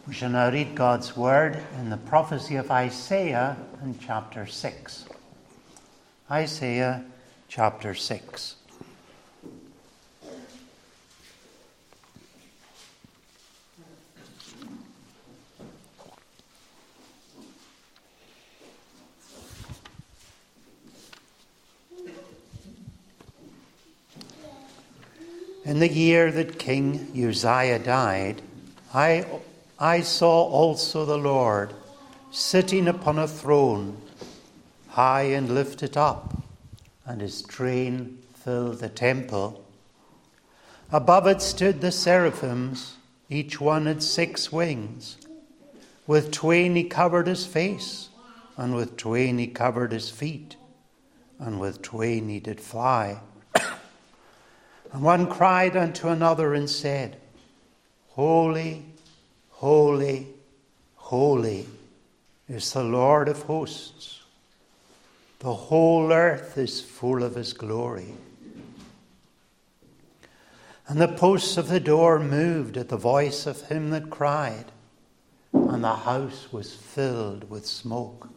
We shall now read God's word in the prophecy of Isaiah in chapter 6. Isaiah chapter 6. In the year that King Uzziah died, I saw also the Lord sitting upon a throne, high and lifted up, and his train filled the temple. Above it stood the seraphims, each one had 6 wings. With twain he covered his face, and with twain he covered his feet, and with twain he did fly. And one cried unto another and said, Holy, holy, holy is the Lord of hosts. The whole earth is full of his glory. And the posts of the door moved at the voice of him that cried, and the house was filled with smoke.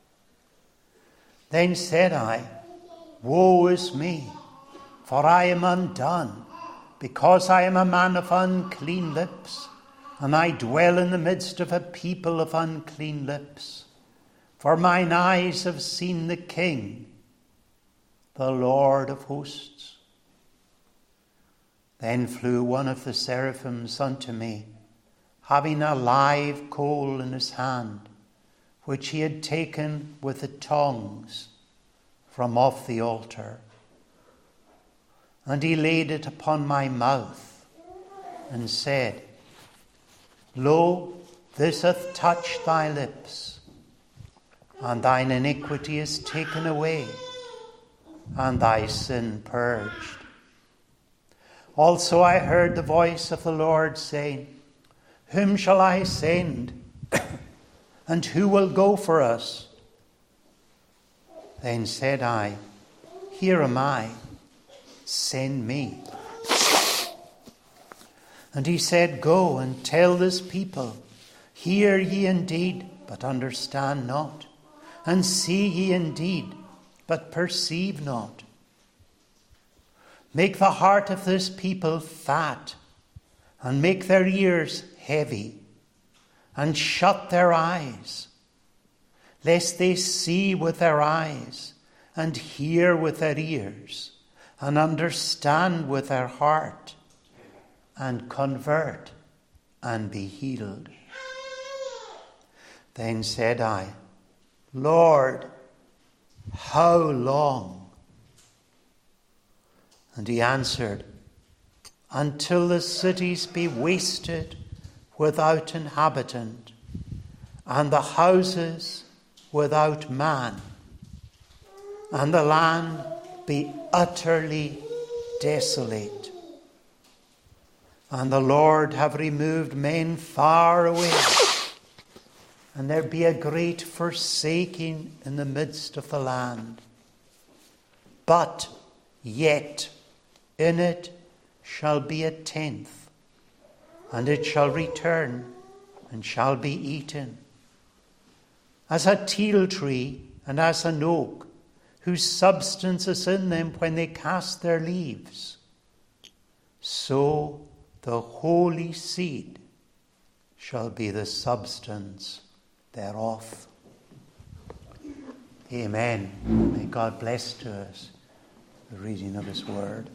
Then said I, Woe is me! For I am undone, because I am a man of unclean lips, and I dwell in the midst of a people of unclean lips. For mine eyes have seen the King, the Lord of hosts. Then flew one of the seraphims unto me, having a live coal in his hand, which he had taken with the tongs from off the altar. And he laid it upon my mouth, and said, Lo, this hath touched thy lips, and thine iniquity is taken away, and thy sin purged. Also I heard the voice of the Lord saying, Whom shall I send? And who will go for us? Then said I, Here am I. Send me. And he said, Go and tell this people, Hear ye indeed, but understand not, and see ye indeed, but perceive not. Make the heart of this people fat, and make their ears heavy, and shut their eyes, lest they see with their eyes, and hear with their ears, and understand with their heart, and convert, and be healed. Then said I, Lord, how long? And he answered, Until the cities be wasted without inhabitant, and the houses without man, and the land be utterly desolate, and the Lord have removed men far away, and there be a great forsaking in the midst of the land. But yet in it shall be a tenth, and it shall return and shall be eaten. As a teil tree and as an oak, whose substance is in them when they cast their leaves, so the holy seed shall be the substance thereof. Amen. May God bless to us the reading of his word.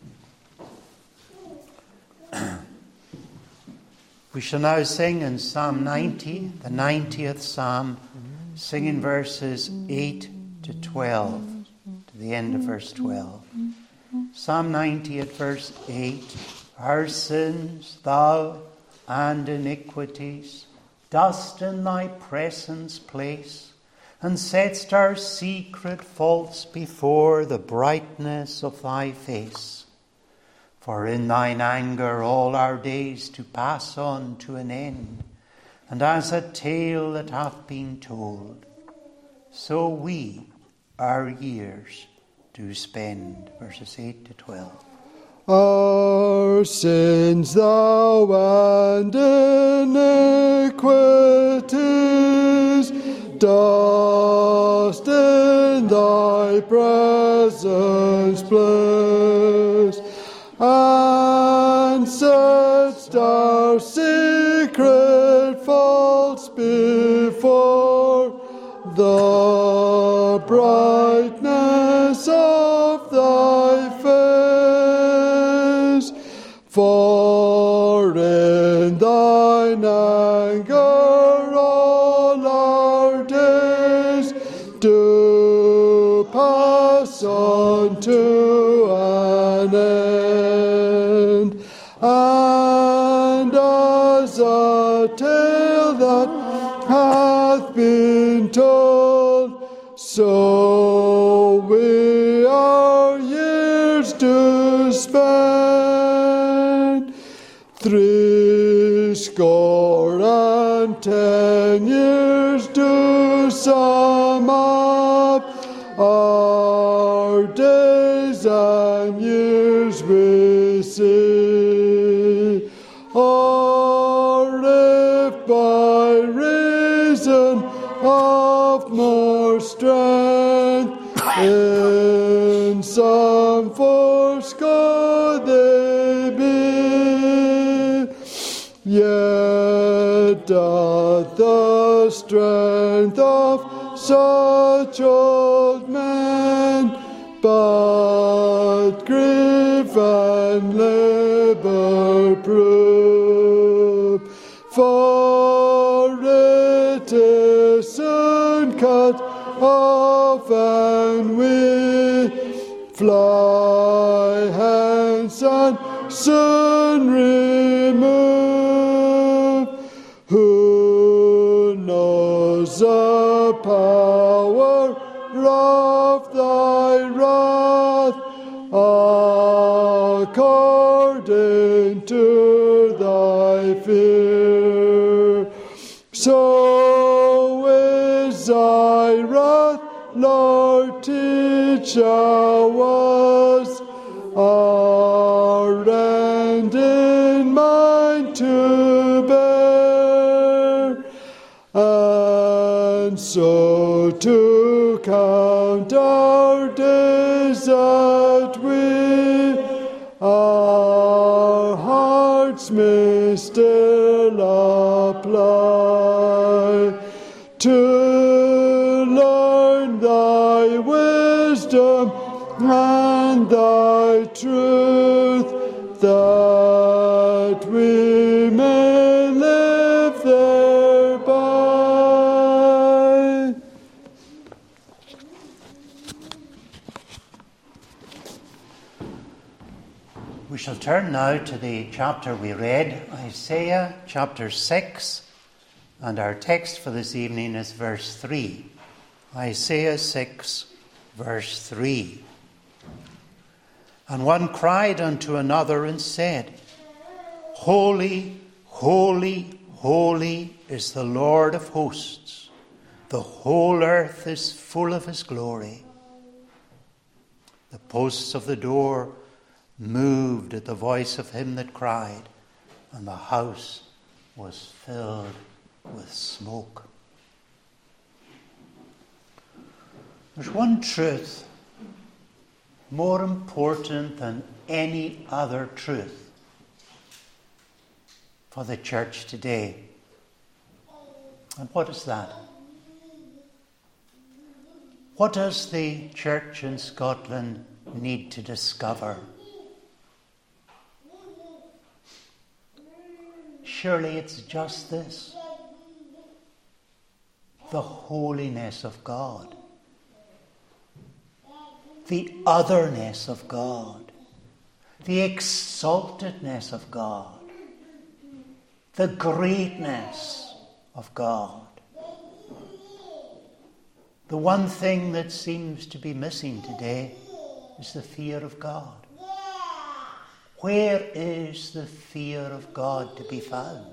We shall now sing in Psalm 90, the 90th Psalm, singing verses 8 to 12, to the end of verse 12. Psalm 90 at verse 8. Our sins thou and iniquities dost in thy presence place, and settest our secret faults before the brightness of thy face. For in thine anger all our days do pass on to an end, and as a tale that hath been told, so we our years do spend. Verses 8 to 12. Our sins thou and iniquities dost in thy presence place, and settest our secret faults before the brightness of thy face. For in thine anger all our days do pass on to an end, and as a tale that hath been told, so we our years do spend. 60 years do sum up our days and years we see. Or if by reason of more strength in some fourscore they be, yet doth the strength of such old men but grief and labour prove. For it is soon cut off, and we fly hence and soon remove. Who knows the power of thy wrath according to thy fear? So is thy wrath, Lord, teach us our end in mind to bear, and so to count our days that we our hearts may still apply to learn thy wisdom and thy truth, that we may live thereby. We shall turn now to the chapter we read, Isaiah chapter 6, and our text for this evening is verse 3. Isaiah 6, verse 3. And one cried unto another and said, Holy, holy, holy is the Lord of hosts. The whole earth is full of his glory. The posts of the door moved at the voice of him that cried, and the house was filled with smoke. There's one truth more important than any other truth for the church today. And what is that? What does the church in Scotland need to discover? Surely it's just this: the holiness of God, the otherness of God, the exaltedness of God, the greatness of God. The one thing that seems to be missing today is the fear of God. Where is the fear of God to be found?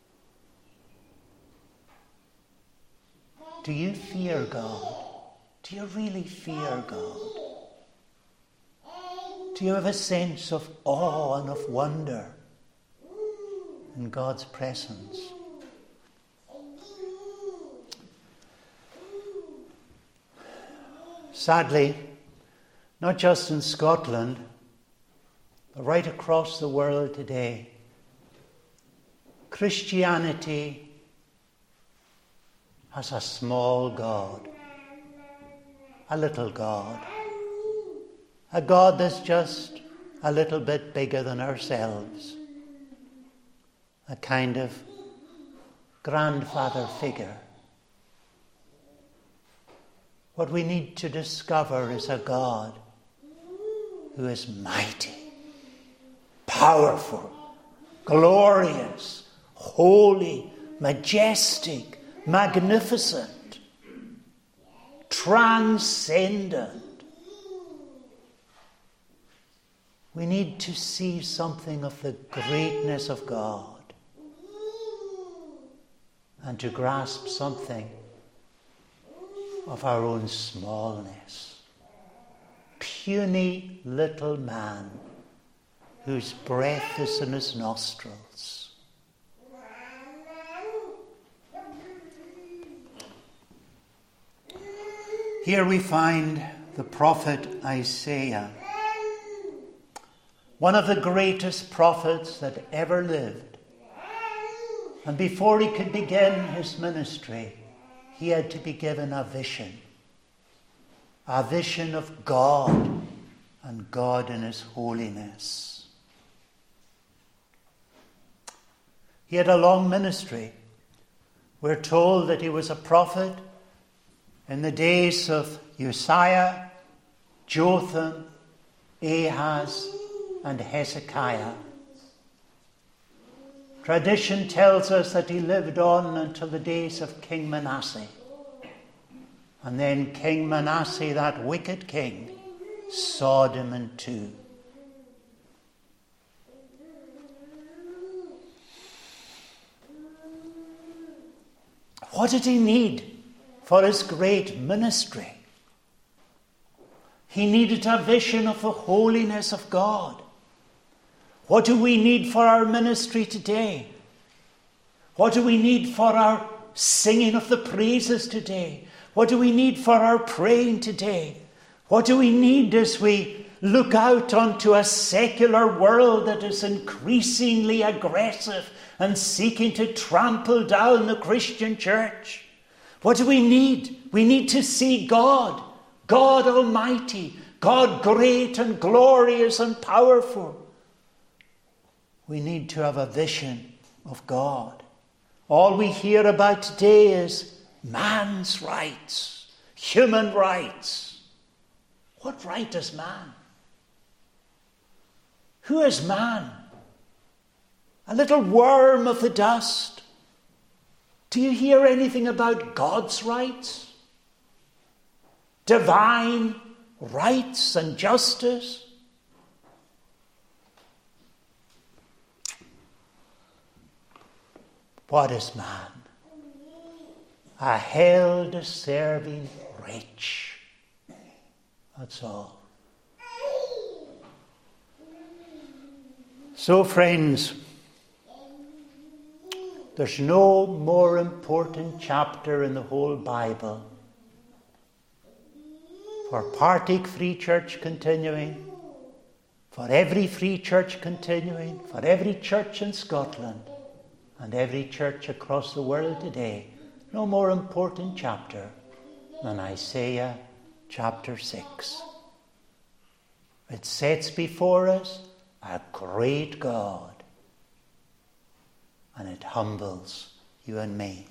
Do you fear God? Do you really fear God? Do you have a sense of awe and of wonder in God's presence? Sadly, not just in Scotland, but right across the world today, Christianity has a small God, a little God, a God that's just a little bit bigger than ourselves, a kind of grandfather figure. What we need to discover is a God who is mighty, powerful, glorious, holy, majestic, magnificent, transcendent. We need to see something of the greatness of God and to grasp something of our own smallness. Puny little man whose breath is in his nostrils. Here we find the prophet Isaiah, one of the greatest prophets that ever lived. And before he could begin his ministry, he had to be given a vision of God and God in his holiness. He had a long ministry. We're told that he was a prophet in the days of Uzziah, Jotham, Ahaz, and Hezekiah. Tradition tells us that he lived on until the days of King Manasseh. And then King Manasseh, that wicked king, sawed him in two. What did he need for his great ministry? He needed a vision of the holiness of God. What do we need for our ministry today? What do we need for our singing of the praises today? What do we need for our praying today? What do we need as we look out onto a secular world that is increasingly aggressive and seeking to trample down the Christian church? What do we need? We need to see God, God Almighty, God great and glorious and powerful. We need to have a vision of God. All we hear about today is man's rights, human rights. What right has man? Who is man? A little worm of the dust. Do you hear anything about God's rights? Divine rights and justice? What is man? A hell-deserving wretch. That's all. So, friends, there's no more important chapter in the whole Bible for Partick Free Church continuing, for every free church continuing, for every church in Scotland, and every church across the world today. No more important chapter than Isaiah chapter 6. It sets before us a great God, and it humbles you and me.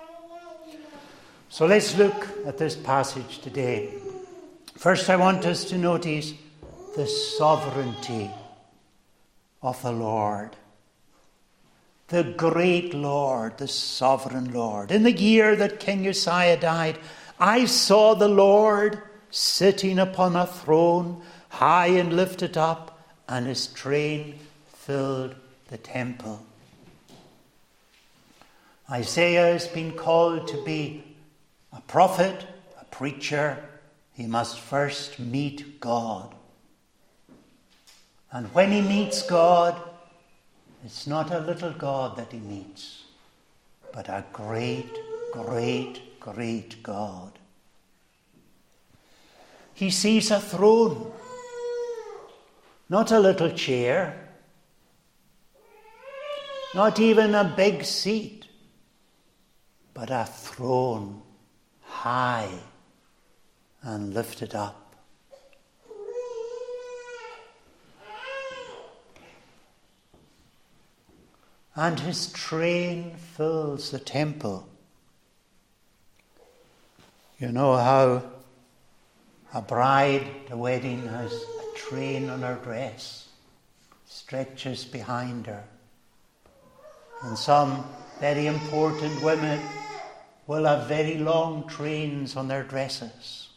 So let's look at this passage today. First, I want us to notice the sovereignty of the Lord. The great Lord, the sovereign Lord. In the year that King Uzziah died, I saw the Lord sitting upon a throne, high and lifted up, and his train filled the temple. Isaiah has been called to be a prophet, a preacher. He must first meet God. And when he meets God, it's not a little God that he meets, but a great, great, great God. He sees a throne, not a little chair, not even a big seat, but a throne high and lifted up. And his train fills the temple. You know how a bride at a wedding has a train on her dress, stretches behind her. And some very important women will have very long trains on their dresses.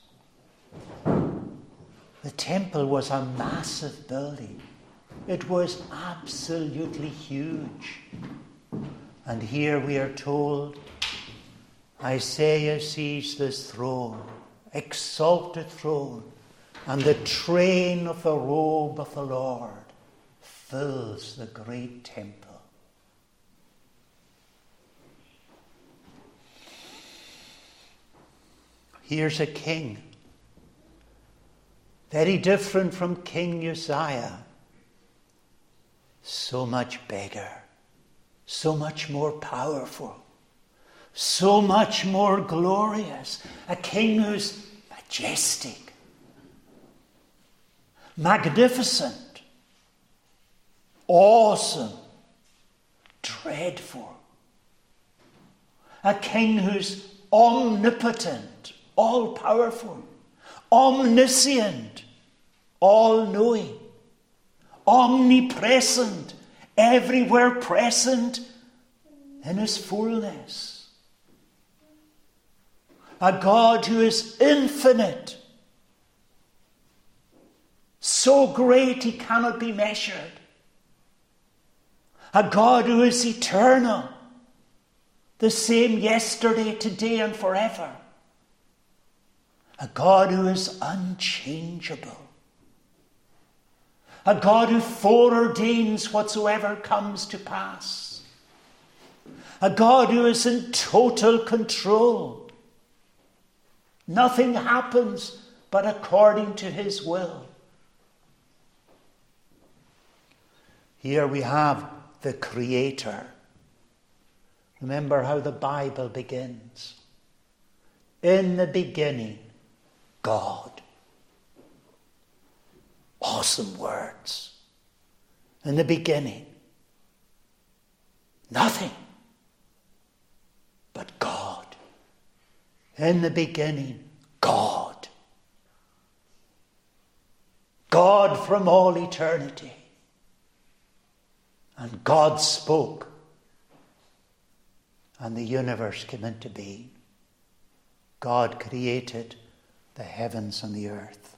The temple was a massive building. It was absolutely huge. And here we are told, Isaiah sees this throne, exalted throne, and the train of the robe of the Lord fills the great temple. Here's a king, very different from King Uzziah. So much bigger, so much more powerful, so much more glorious. A king who's majestic, magnificent, awesome, dreadful. A king who's omnipotent, all-powerful, omniscient, all-knowing, omnipresent, everywhere present in his fullness. A God who is infinite, so great he cannot be measured. A God who is eternal, the same yesterday, today, and forever. A God who is unchangeable. A God who foreordains whatsoever comes to pass. A God who is in total control. Nothing happens but according to his will. Here we have the Creator. Remember how the Bible begins. In the beginning, God. Awesome words. In the beginning, nothing but God. In the beginning, God. God from all eternity. And God spoke, and the universe came into being. God created the heavens and the earth.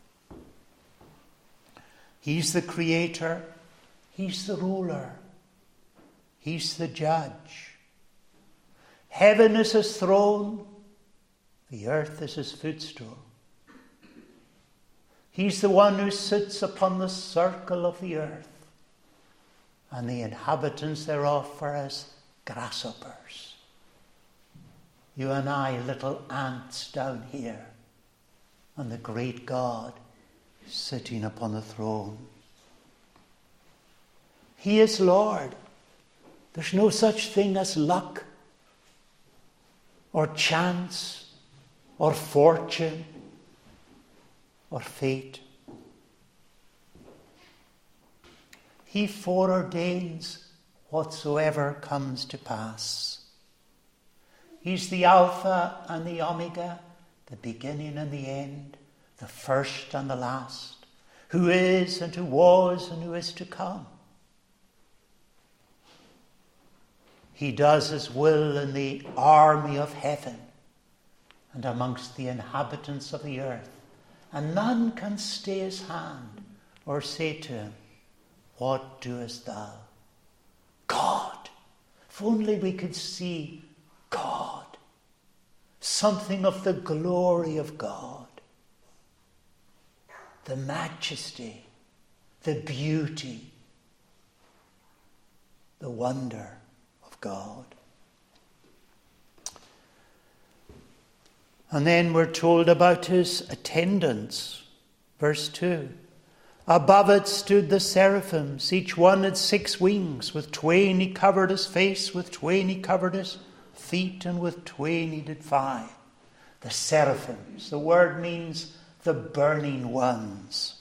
He's the creator. He's the ruler. He's the judge. Heaven is his throne. The earth is his footstool. He's the one who sits upon the circle of the earth, and the inhabitants thereof are as grasshoppers. You and I, little ants down here, and the great God sitting upon the throne. He is Lord. There's no such thing as luck or chance or fortune or fate. He foreordains whatsoever comes to pass. He's the Alpha and the Omega, the beginning and the end, the first and the last, who is and who was and who is to come. He does his will in the army of heaven and amongst the inhabitants of the earth, and none can stay his hand or say to him, "What doest thou?" God. If only we could see God, something of the glory of God, the majesty, the beauty, the wonder of God. And then we're told about his attendants. Verse 2. Above it stood the seraphims. Each one had 6 wings. With twain he covered his face, with twain he covered his feet, and with twain he did fly. The seraphims. The word means the burning ones.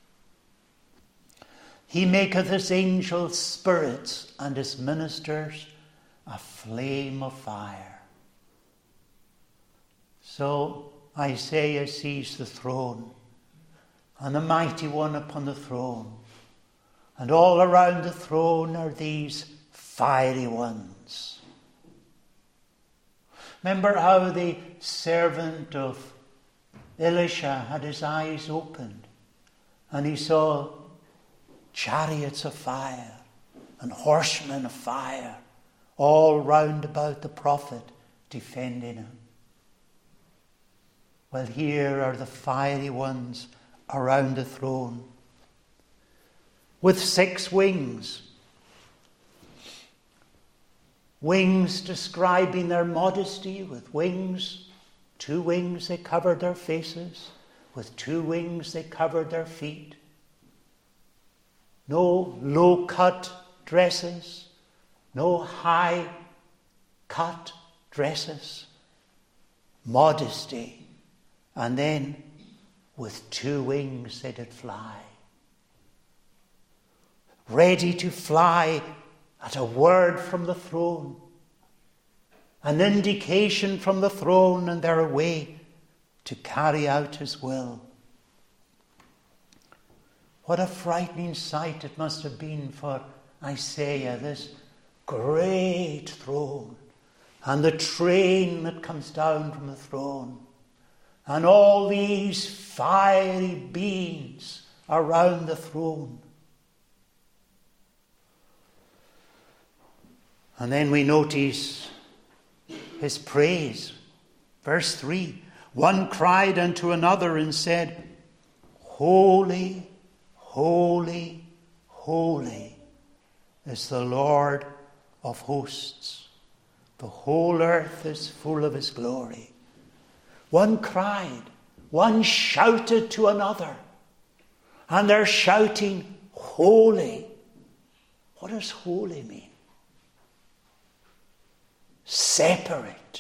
He maketh his angels spirits, and his ministers a flame of fire. So Isaiah sees the throne, and the mighty one upon the throne. And all around the throne are these fiery ones. Remember how the servant of Elisha had his eyes opened, and he saw chariots of fire and horsemen of fire all round about the prophet, defending him. Well, here are the fiery ones around the throne, with 6 wings. Wings describing their modesty. With wings, 2 wings they covered their faces. With 2 wings they covered their feet. No low-cut dresses, no high-cut dresses. Modesty. And then, with 2 wings they did fly. Ready to fly at a word from the throne. An indication from the throne, and they're away to carry out his will. What a frightening sight it must have been for Isaiah, this great throne, and the train that comes down from the throne, and all these fiery beings around the throne. And then we notice his praise. Verse 3. One cried unto another and said, Holy, holy, holy is the Lord of hosts. The whole earth is full of his glory. One cried, one shouted to another, and they're shouting, holy. What does holy mean? Separate,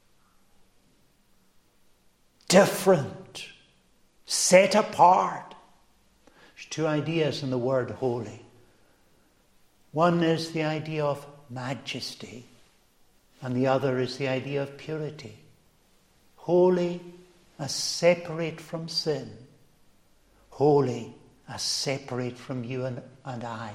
different, set apart. There's 2 ideas in the word holy. One is the idea of majesty, and the other is the idea of purity. Holy as separate from sin. Holy as separate from you and I.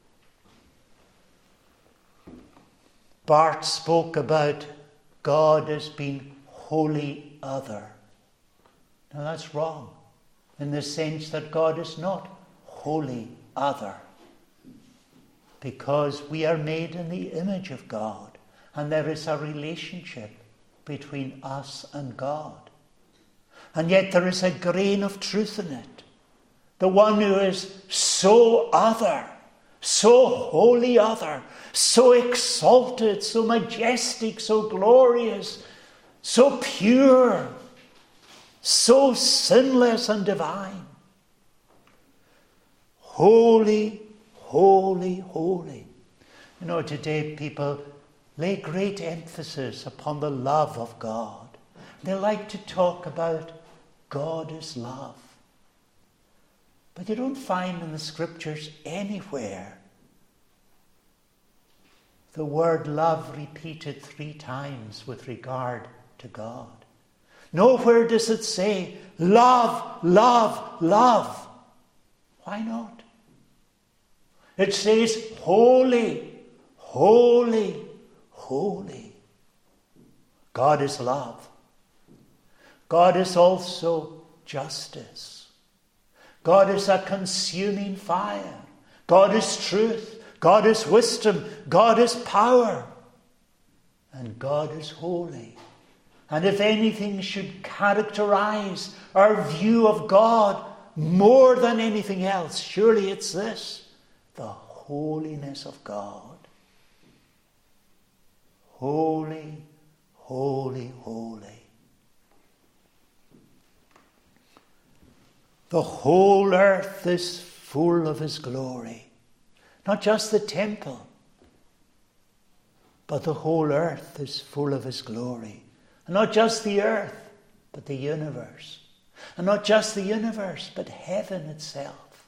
Bart spoke about God as being wholly other. Now that's wrong, in the sense that God is not wholly other, because we are made in the image of God, and there is a relationship between us and God. And yet there is a grain of truth in it. The one who is so other, so wholly other, so exalted, so majestic, so glorious, so pure, so sinless and divine. Holy, holy, holy. You know, today people lay great emphasis upon the love of God. They like to talk about God is love. But you don't find in the scriptures anywhere the word love repeated 3 times with regard to God. Nowhere does it say love, love, love. Why not? It says holy, holy, holy. God is love. God is also justice. God is a consuming fire. God is truth. God is wisdom. God is power. And God is holy. And if anything should characterize our view of God more than anything else, surely it's this: the holiness of God. Holy, holy, holy. The whole earth is full of his glory. Not just the temple, but the whole earth is full of his glory. And not just the earth, but the universe. And not just the universe, but heaven itself.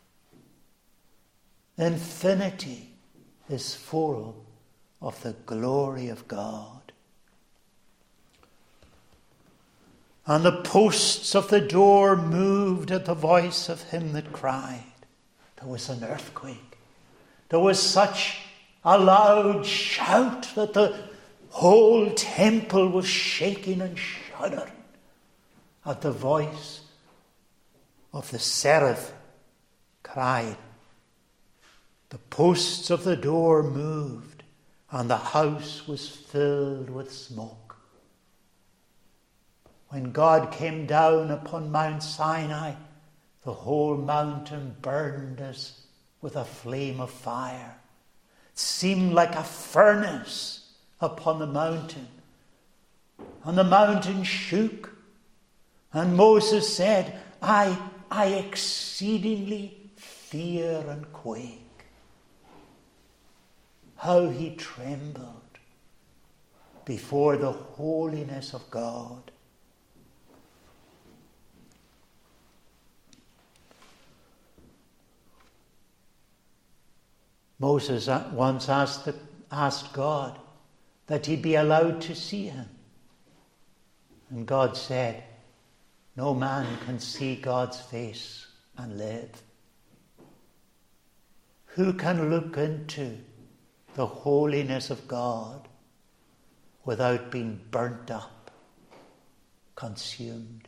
Infinity is full of the glory of God. And the posts of the door moved at the voice of him that cried. There was an earthquake. There was such a loud shout that the whole temple was shaking and shuddering at the voice of the seraph cried. The posts of the door moved, and the house was filled with smoke. When God came down upon Mount Sinai, the whole mountain burned as with a flame of fire. It seemed like a furnace upon the mountain. And the mountain shook. And Moses said, I exceedingly fear and quake. How he trembled before the holiness of God. Moses once asked God that he be allowed to see him. And God said, no man can see God's face and live. Who can look into the holiness of God without being burnt up, consumed?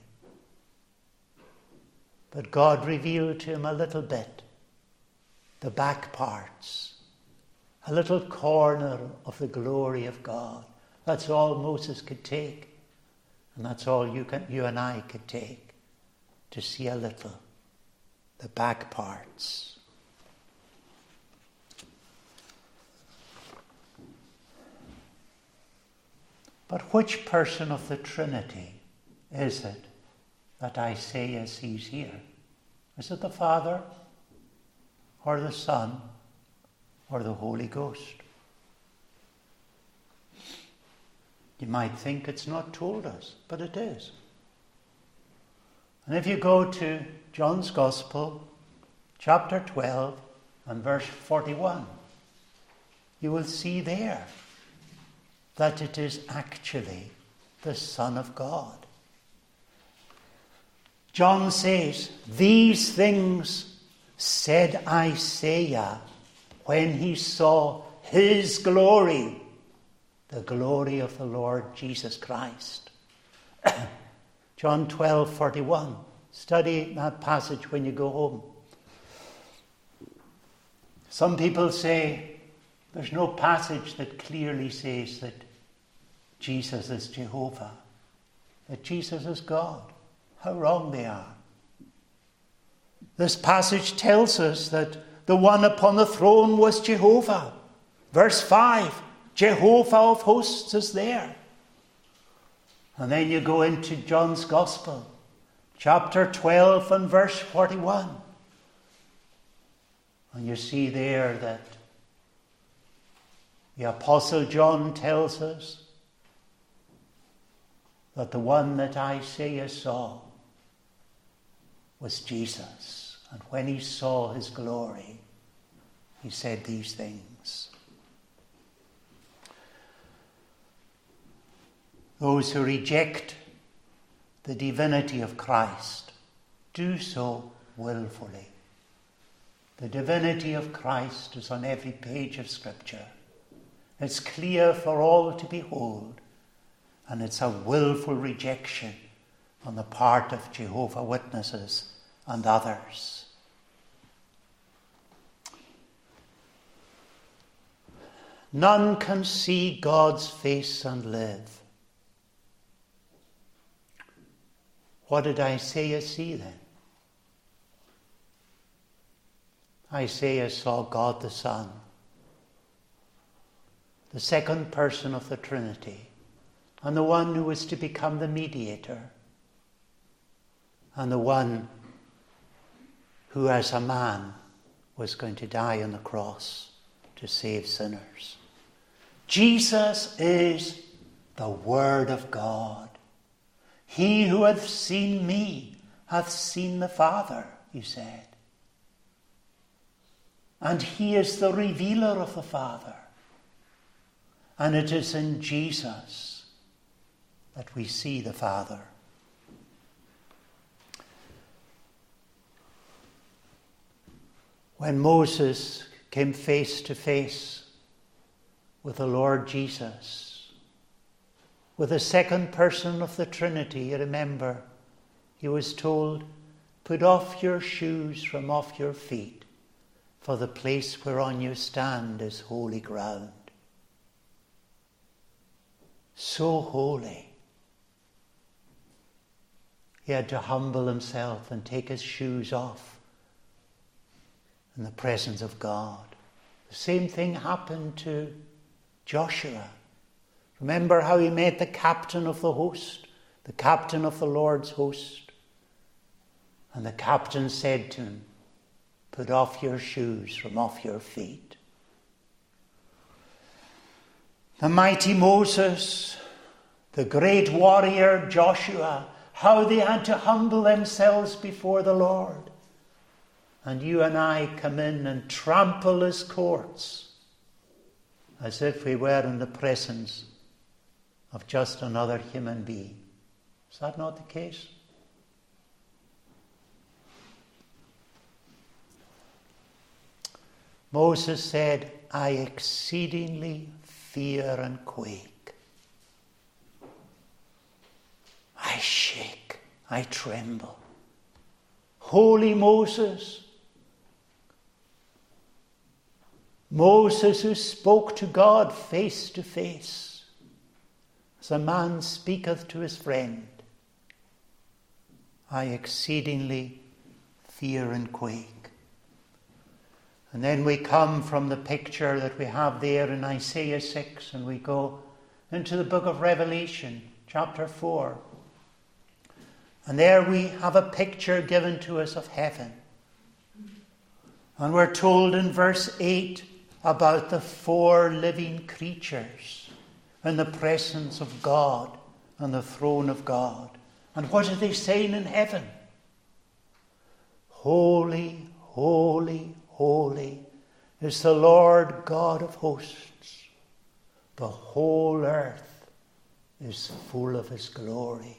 But God revealed to him a little bit, the back parts, a little corner of the glory of God. That's all Moses could take. And that's all you and I could take, to see a little, the back parts. But which person of the Trinity is it that Isaiah sees here? Is it the Father, or the Son, or the Holy Ghost? You might think it's not told us, but it is. And if you go to John's Gospel, chapter 12 and verse 41, you will see there that it is actually the Son of God. John says, these things said Isaiah when he saw his glory, the glory of the Lord Jesus Christ. John 12:41. Study that passage when you go home. Some people say there's no passage that clearly says that Jesus is Jehovah, that Jesus is God. How wrong they are. This passage tells us that the one upon the throne was Jehovah. Verse 5, Jehovah of hosts is there. And then you go into John's Gospel, chapter 12 and verse 41. And you see there that the Apostle John tells us that the one that Isaiah saw was Jesus. And when he saw his glory, he said these things. Those who reject the divinity of Christ do so willfully. The divinity of Christ is on every page of Scripture. It's clear for all to behold, and it's a willful rejection on the part of Jehovah's Witnesses and others. None can see God's face and live. What did Isaiah see then? Isaiah saw God the Son, the second person of the Trinity, and the one who was to become the mediator, and the one who as a man was going to die on the cross to save sinners. Jesus is the Word of God. He who hath seen me hath seen the Father, he said. And he is the revealer of the Father. And it is in Jesus that we see the Father. When Moses came face to face with the Lord Jesus, with the second person of the Trinity, you remember, he was told, "Put off your shoes from off your feet, for the place whereon you stand is holy ground." So holy. He had to humble himself and take his shoes off in the presence of God. The same thing happened to Joshua. Remember how he met the captain of the host, the captain of the Lord's host. And the captain said to him, "Put off your shoes from off your feet." The mighty Moses, the great warrior Joshua, how they had to humble themselves before the Lord. And you and I come in and trample his courts as if we were in the presence of just another human being. Is that not the case? Moses said, "I exceedingly fear and quake. I shake, I tremble." Holy Moses. Moses who spoke to God face to face, as a man speaketh to his friend. I exceedingly fear and quake. And then we come from the picture that we have there in Isaiah 6 and we go into the book of Revelation, chapter 4. And there we have a picture given to us of heaven. And we're told in verse 8 about the 4 living creatures in the presence of God and the throne of God. And what are they saying in heaven? Holy, holy, holy is the Lord God of hosts. The whole earth is full of his glory.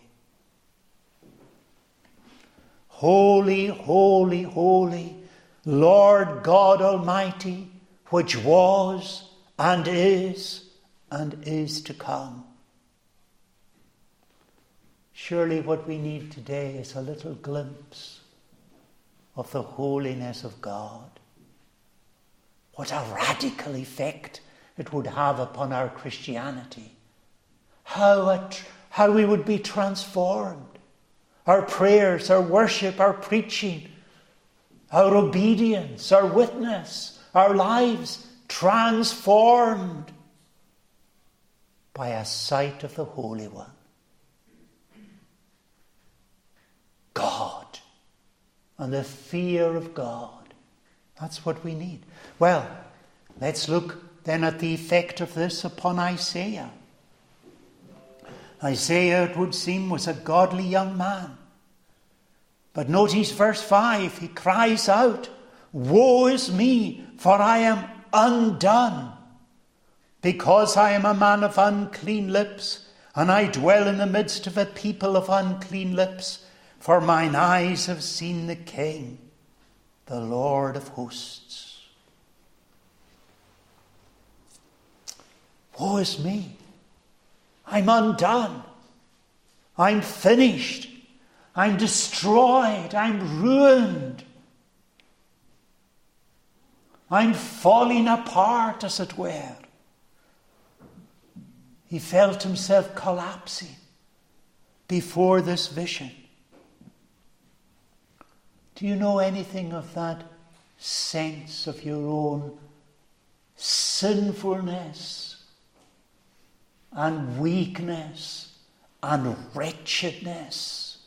Holy, holy, holy, Lord God Almighty, which was and is to come. Surely what we need today is a little glimpse of the holiness of God. What a radical effect it would have upon our Christianity. How we would be transformed. Our prayers, our worship, our preaching, our obedience, our witness, our lives transformed by a sight of the Holy One. God and the fear of God. That's what we need. Well, let's look then at the effect of this upon Isaiah. Isaiah, it would seem, was a godly young man. But notice verse 5, he cries out, "Woe is me, for I am undone, because I am a man of unclean lips, and I dwell in the midst of a people of unclean lips, for mine eyes have seen the King, the Lord of hosts." Woe is me. I'm undone. I'm finished. I'm destroyed. I'm ruined. I'm falling apart, as it were. He felt himself collapsing before this vision. Do you know anything of that sense of your own sinfulness and weakness and wretchedness.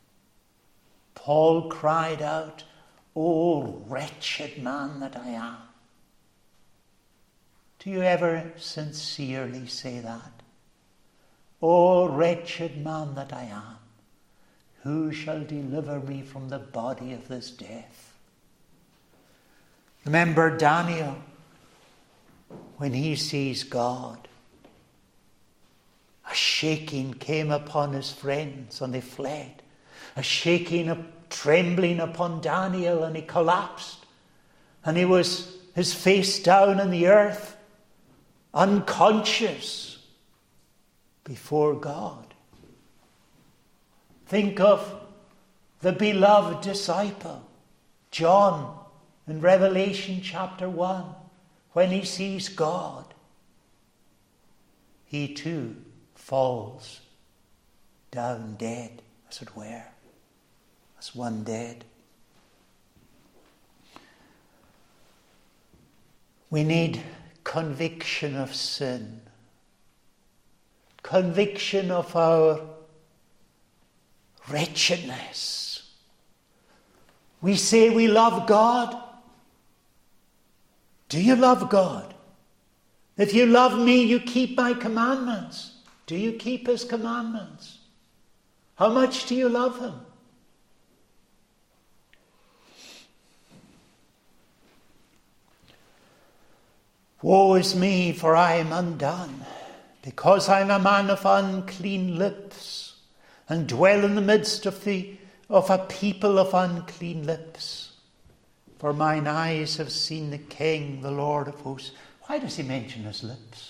Paul cried out, "O wretched man that I am." Do you ever sincerely say that? "O wretched man that I am, who shall deliver me from the body of this death?" Remember Daniel, when he sees God. A shaking came upon his friends and they fled. A shaking, a trembling upon Daniel, and he collapsed. And he was his face down in the earth, unconscious before God. Think of the beloved disciple, John, in Revelation chapter 1, when he sees God. He too falls down dead, as it were, as one dead. We need conviction of sin, conviction of our wretchedness. We say we love God. Do you love God? If you love me, you keep my commandments. Do you keep his commandments? How much do you love him? Woe is me, for I am undone, because I am a man of unclean lips, and dwell in the midst of a people of unclean lips. For mine eyes have seen the King, the Lord of hosts. Why does he mention his lips?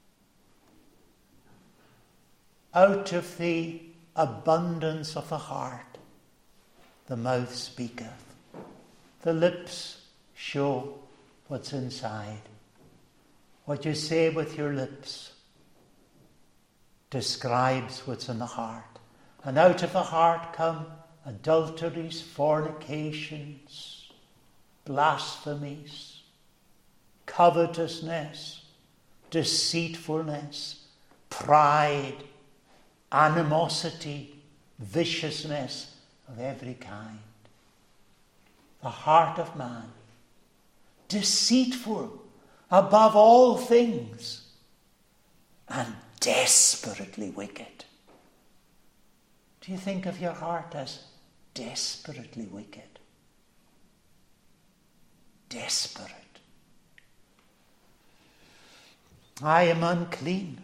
Out of the abundance of the heart, the mouth speaketh. The lips show what's inside. What you say with your lips describes what's in the heart. And out of the heart come adulteries, fornications, blasphemies, covetousness, deceitfulness, pride, animosity, viciousness of every kind. The heart of man, deceitful above all things, and desperately wicked. Do you think of your heart as desperately wicked? Desperate. I am unclean.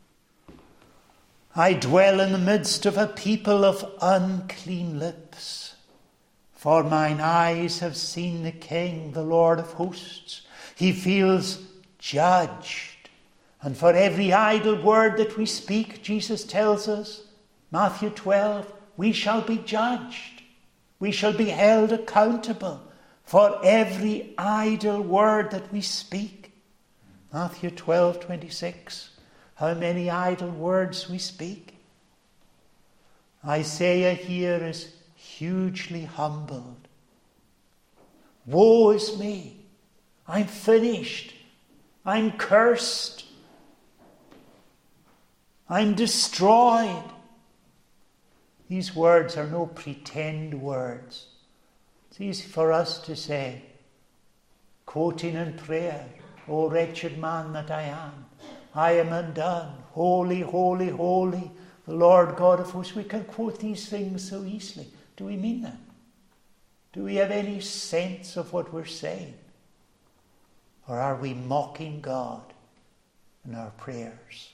I dwell in the midst of a people of unclean lips. For mine eyes have seen the King, the Lord of hosts. He feels judged. And for every idle word that we speak, Jesus tells us, Matthew 12, we shall be judged. We shall be held accountable for every idle word that we speak. Matthew 12:26. How many idle words we speak. Isaiah here is hugely humbled. Woe is me. I'm finished. I'm cursed. I'm destroyed. These words are no pretend words. It's easy for us to say, quoting in prayer, "O wretched man that I am, I am undone. Holy, holy, holy, the Lord God of hosts." We can quote these things so easily. Do we mean them? Do we have any sense of what we're saying? Or are we mocking God in our prayers?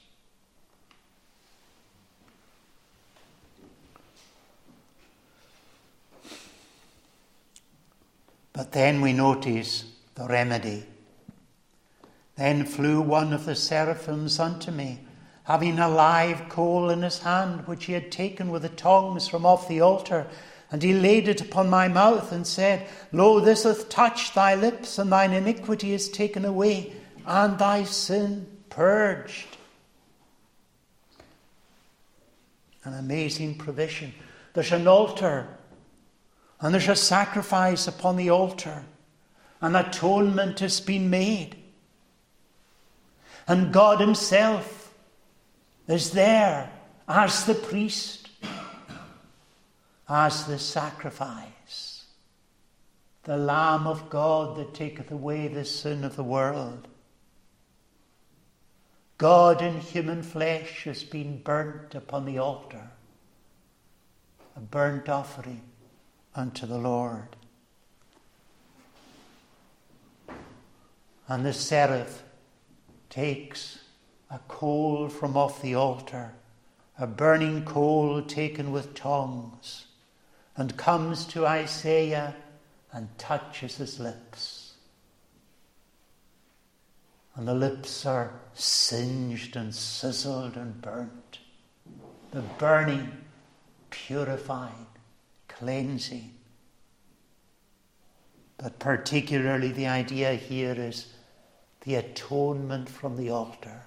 But then we notice the remedy. Then flew one of the seraphims unto me, having a live coal in his hand, which he had taken with the tongs from off the altar. And he laid it upon my mouth and said, Lo, this hath touched thy lips, and thine iniquity is taken away, and thy sin purged. An amazing provision. There's an altar, and there's a sacrifice upon the altar. An atonement has been made. And God himself is there as the priest, as the sacrifice, the Lamb of God that taketh away the sin of the world. God in human flesh has been burnt upon the altar, a burnt offering unto the Lord. And the seraph takes a coal from off the altar, a burning coal taken with tongs, and comes to Isaiah and touches his lips. And the lips are singed and sizzled and burnt. The burning, purifying, cleansing. But particularly the idea here is the atonement from the altar.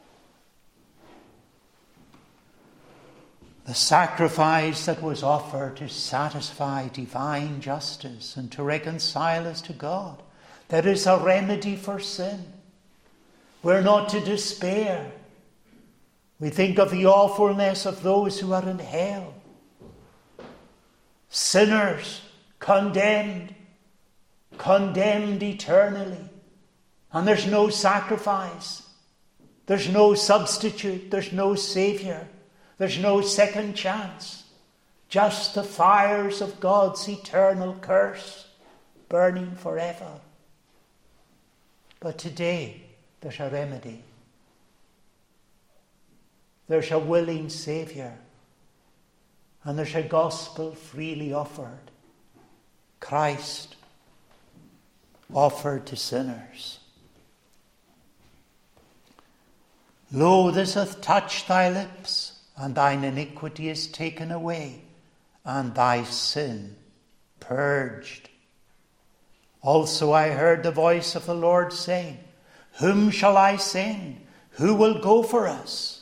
The sacrifice that was offered to satisfy divine justice and to reconcile us to God. There is a remedy for sin. We're not to despair. We think of the awfulness of those who are in hell. Sinners condemned eternally. And there's no sacrifice. There's no substitute. There's no saviour. There's no second chance. Just the fires of God's eternal curse burning forever. But today, there's a remedy. There's a willing Saviour. And there's a gospel freely offered. Christ offered to sinners. Lo, this hath touched thy lips, and thine iniquity is taken away, and thy sin purged. Also I heard the voice of the Lord saying, Whom shall I send? Who will go for us?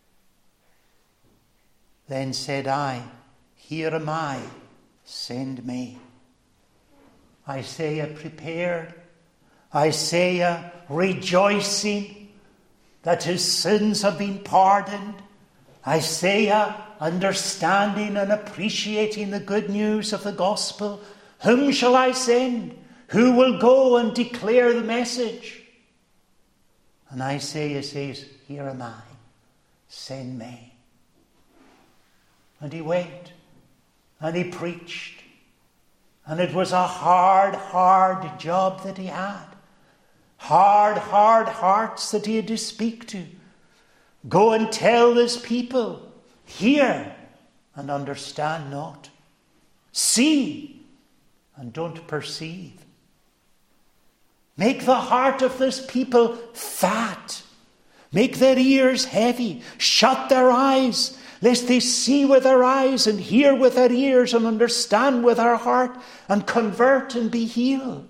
Then said I, Here am I, send me. Isaiah prepared, Isaiah rejoicing that his sins have been pardoned, Isaiah understanding and appreciating the good news of the gospel. Whom shall I send? Who will go and declare the message? And Isaiah says, Here am I, send me. And he went, and he preached. And it was a hard job that he had. Hard hearts that he had to speak to. Go and tell this people, hear and understand not. See and don't perceive. Make the heart of this people fat. Make their ears heavy. Shut their eyes, lest they see with their eyes and hear with their ears and understand with their heart and convert and be healed.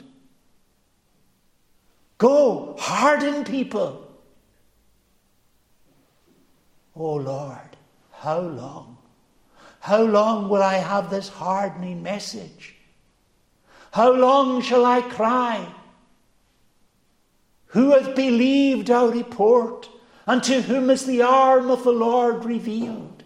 Go, harden people. Oh Lord, how long? How long will I have this hardening message? How long shall I cry? Who hath believed our report? And to whom is the arm of the Lord revealed?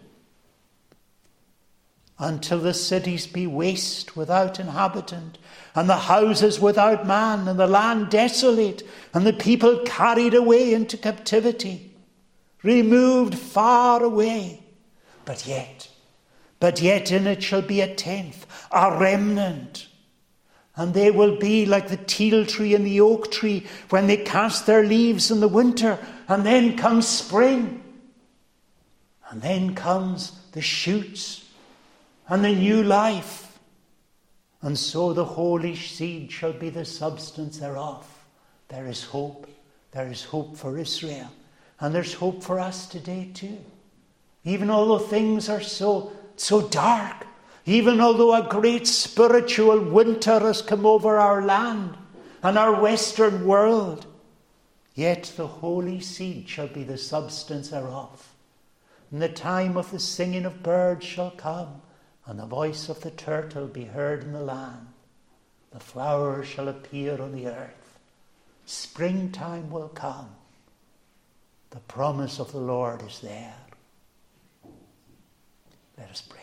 Until the cities be waste without inhabitant, and the houses without man, and the land desolate, and the people carried away into captivity, removed far away. But yet in it shall be a tenth, a remnant. And they will be like the teal tree and the oak tree when they cast their leaves in the winter, and then comes spring. And then comes the shoots and the new life. And so the holy seed shall be the substance thereof. There is hope. There is hope for Israel. And there's hope for us today too. Even although things are so dark, even although a great spiritual winter has come over our land and our Western world, yet the holy seed shall be the substance thereof. And the time of the singing of birds shall come, and the voice of the turtle be heard in the land. The flowers shall appear on the earth. Springtime will come. The promise of the Lord is there. Let us pray.